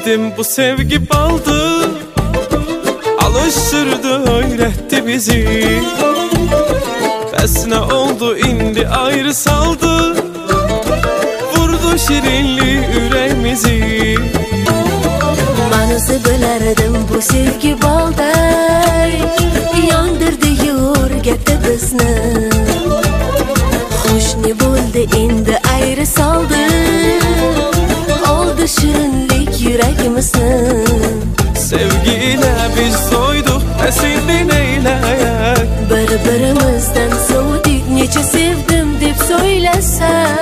bilirdim bu sevgi baldı. Alıştırdı, öğretti bizi. Bəs nə oldu indi ayrı saldı, vurdu şirinli ürəyimizi. Manası bilərdim bu sevgi balday, yandırdı yurgətdə bizni. Xoş ne bo'ldi endi ayrı saldı, oldu şirinlik yüreğimizni. Sevgiyle biz soyduk, şimdi neyləyək? Bir-birimizden soğuduk, neçe sevdim deb söylesen.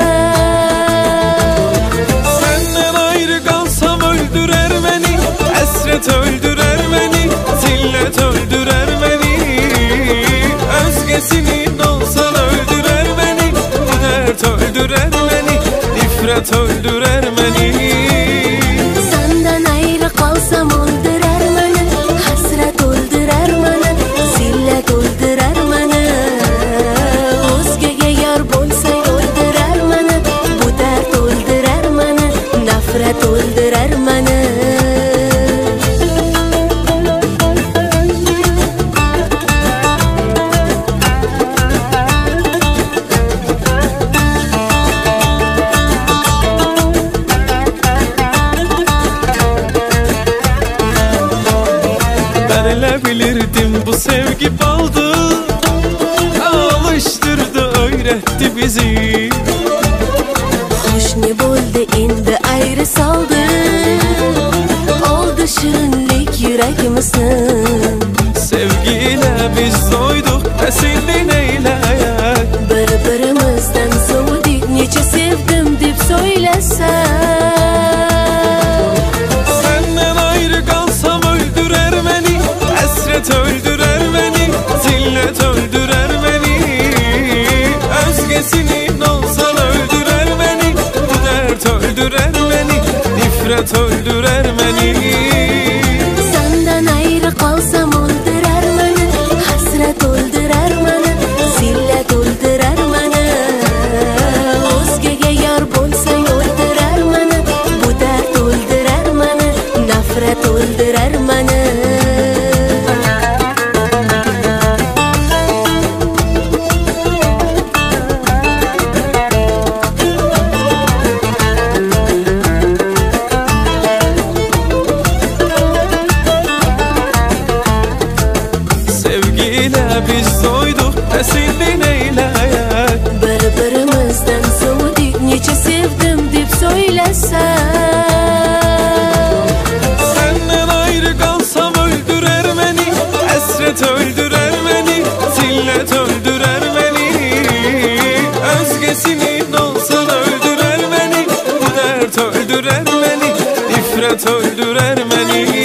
Senden ayrı kalsam öldürer beni, hasret öldürer beni, zillet öldürer beni. Özgesinin olsan öldürer beni, bu dert öldürer beni, nifret öldürer beni. Senden ayrı kalsam öldürer beni, hasret öldürer beni, zillet öldürer beni. Özgege yar bolsa öldürer beni, bu dert öldürer beni, nefret öldürer beni. Bilirdim bu sevgi baldı, alıştırdı, öğretti bizi. Hoş ne bo'ldi endi ayrı saldı, oldu şirinlik yüreğimizni. Sevgiyle biz soyduk, şimdi neyləyək? Bir-birimizden soğuduk, neçe sevdim deb söylesen. Senden ayrı kalsam öldürer beni, hasret öldürer beni, zillet öldürer beni. Özgesinin olsan öldürer beni, bu dert öldürer beni, nifret öldürer beni. Senden ayrı kalsam öldürer beni, hasret öldürer beni, zillet öldürer beni. Özgege yar bolsa öldürer beni, bu dert öldürer beni, nefret öldürer beni. Sevgiyle biz soyduk, şimdi neyləyək? Bir-birimizden soğuduk, neçe sevdim deb söylesen. Senden ayrı kalsam öldürer beni, hasret öldürer beni, zillet öldürer beni. Özgesinin olsan öldürer beni, bu dert öldürer beni, nifret öldürer beni.